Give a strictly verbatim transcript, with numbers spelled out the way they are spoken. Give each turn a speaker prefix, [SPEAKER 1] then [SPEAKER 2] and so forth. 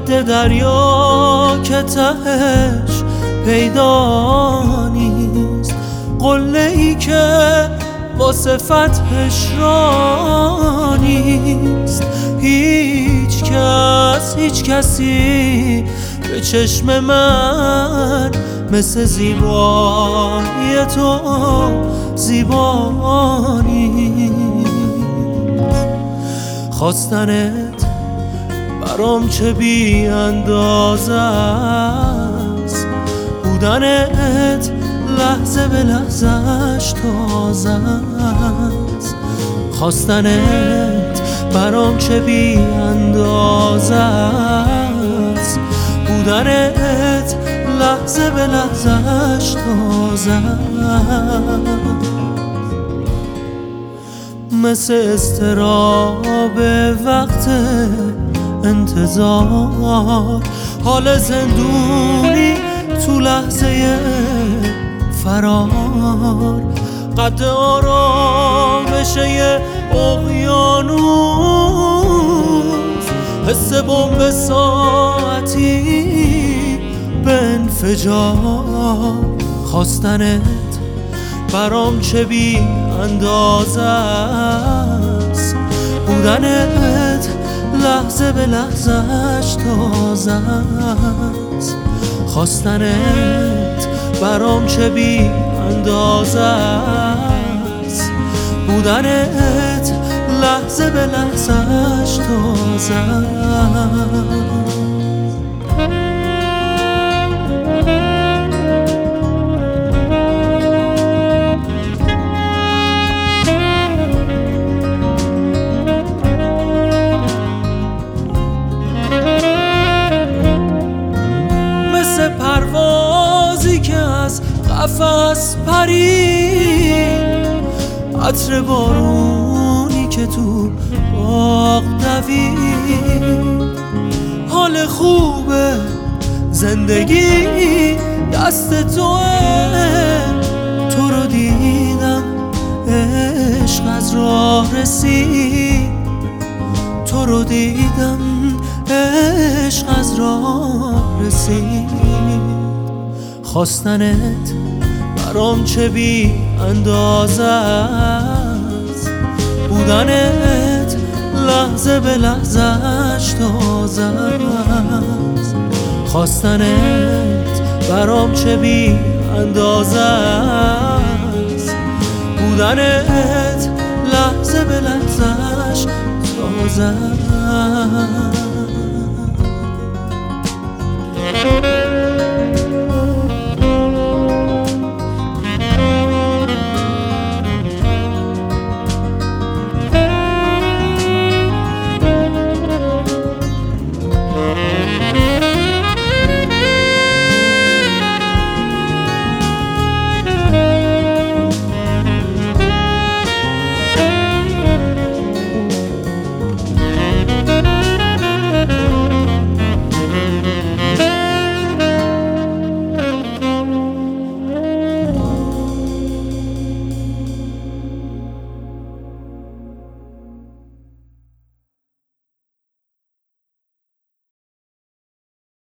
[SPEAKER 1] قد دریا که تهش پیدا نیست، قله ای که واسه فتحش را نیست. هیچ کس هیچ کسی به چشم من مثل زیبایی تو زیبا نیست. خواستنت برام چه بی اندازه است، بودنت لحظه به لحظهش تازه است. خواستنت برام چه بی اندازه است، بودنت لحظه به لحظهش تازه است. مثل اضطراب وقت انتظار، حال زندونی تو لحظه فرار، قد آرامش یه اقیانوس، حس بمب ساعتی به انفجار. خواستنت برام چه بی اندازه است، بودنت لحظه به لحظهش تازه است. خواستنت برام چه بی اندازه است، بودنت لحظه به لحظهش تازه است. پروازی که از قفس پرید، عطر بارونی که تو باغ دوید. حال خوبه زندگی دست توه، تو رو دیدم عشق از راه رسید، تو رو دیدم عشق از راه رسید. خواستنت برام چه بی اندازه است، بودنت لحظه به لحظهش تازه است. خواستنت برام چه بی اندازه است، بودنت لحظه به لحظهش تازه است.